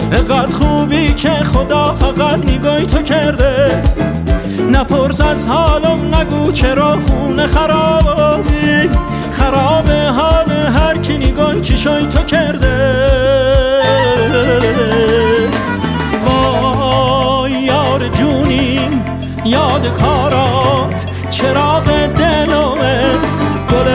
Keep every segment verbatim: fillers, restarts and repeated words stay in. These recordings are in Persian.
اقدر خوبی که خدا فقط نگاهی تو کرده. نپرس از حالم، نگو چرا خونه خرابی، خراب حال هر کی نگاهی چشای تو کرده. وای یار جونیم، یاد کارات چراغ دلمه، گل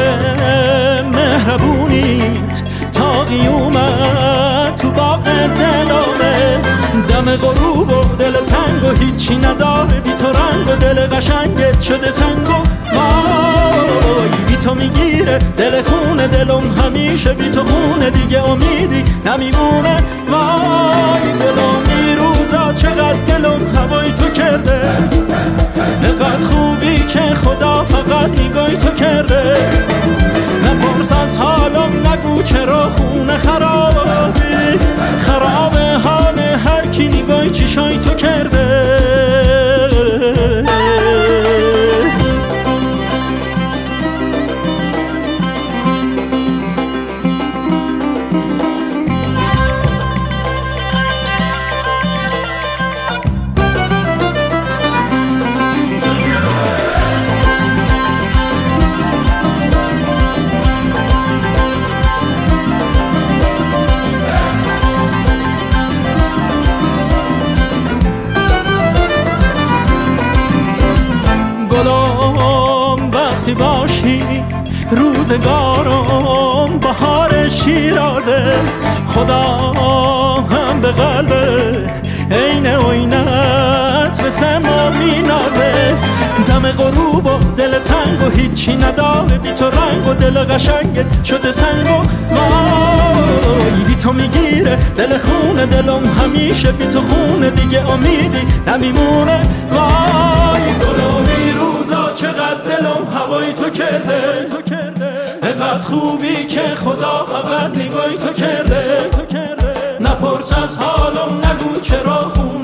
مهربونیت تا قیومت تو باغ دلمه. دم غروب و دل تنگ و هیچی نداره بی تو رنگ و دل قشنگت شده سنگ و وای بی تو میگیره دل خونه دلم همیشه بی تو خونه دیگه امیدی نمیمونه. وای دلم این روزا چقدر دلم هوای تو کرده. نقدر خوبی که خدا فقط نگاهی تو کرده. نپرس از حالم، نگو چرا خونه خرابی، خراب حال هر کی نگاهی چشای تو کرده. گلم وقتی باشی روزگارم بهار شیرازه، خدا هم به قلب عین عینت به سما مینازه. دم غروب و دل تنگ و هیچی نداره بی تو رنگ و دل قشنگت شده سنگ و وای بی تو میگیره دل خونه دلم همیشه بی تو خونه دیگه امیدی نمیمونه. وای گلومی روزا چقدر دلم هوای تو کرده. اقدر خوبی که خدا فقط نگاهی تو کرده. نپرس از حالم، نگو چرا خون